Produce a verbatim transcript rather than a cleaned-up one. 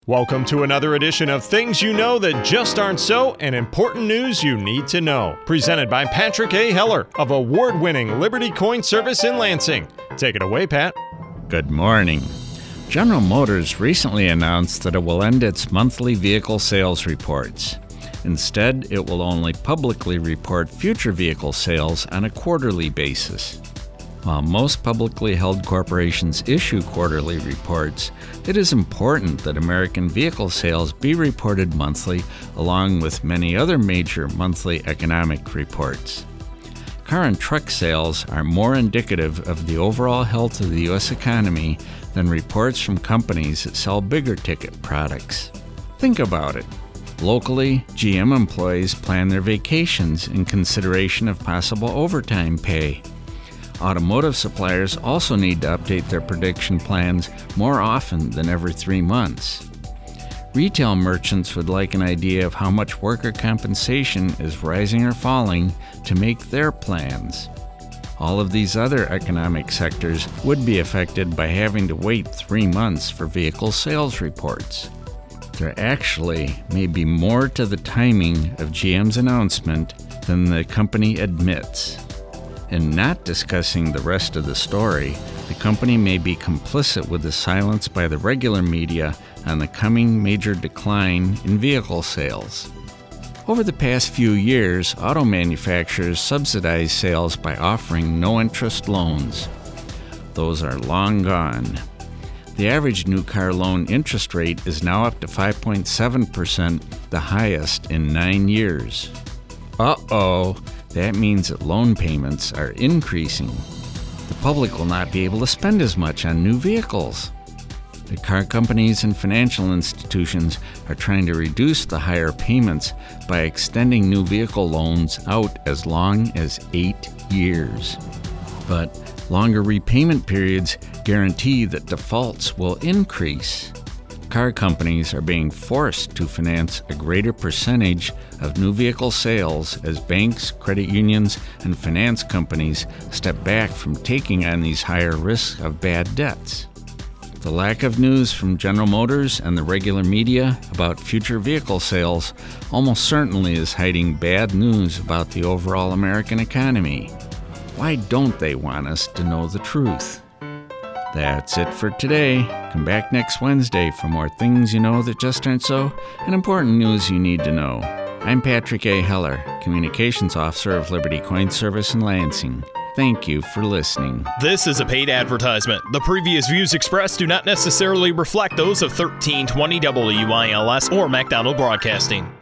Welcome to another edition of Things You Know That Just Aren't So and Important News You Need to Know. Presented by Patrick A. Heller of award-winning Liberty Coin Service in Lansing. Take it away, Pat. Good morning. General Motors recently announced that it will end its monthly vehicle sales reports. Instead, it will only publicly report future vehicle sales on a quarterly basis. While most publicly held corporations issue quarterly reports, it is important that American vehicle sales be reported monthly, along with many other major monthly economic reports. Car and truck sales are more indicative of the overall health of the U S economy than reports from companies that sell bigger ticket products. Think about it. Locally, G M employees plan their vacations in consideration of possible overtime pay. Automotive suppliers also need to update their production plans more often than every three months. Retail merchants would like an idea of how much worker compensation is rising or falling to make their plans. All of these other economic sectors would be affected by having to wait three months for vehicle sales reports. There actually may be more to the timing of G M's announcement than the company admits. In not discussing the rest of the story, the company may be complicit with the silence by the regular media on the coming major decline in vehicle sales. Over the past few years, auto manufacturers subsidize sales by offering no-interest loans. Those are long gone. The average new car loan interest rate is now up to five point seven percent, the highest in nine years. Uh-oh. That means that loan payments are increasing. The public will not be able to spend as much on new vehicles. The car companies and financial institutions are trying to reduce the higher payments by extending new vehicle loans out as long as eight years. But longer repayment periods guarantee that defaults will increase. Car companies are being forced to finance a greater percentage of new vehicle sales as banks, credit unions, and finance companies step back from taking on these higher risks of bad debts. The lack of news from General Motors and the regular media about future vehicle sales almost certainly is hiding bad news about the overall American economy. Why don't they want us to know the truth? That's it for today. Come back next Wednesday for more Things You Know That Just Aren't So and important news you need to know. I'm Patrick A. Heller, Communications Officer of Liberty Coin Service in Lansing. Thank you for listening. This is a paid advertisement. The previous views expressed do not necessarily reflect those of thirteen twenty W I L S or MacDonald Broadcasting.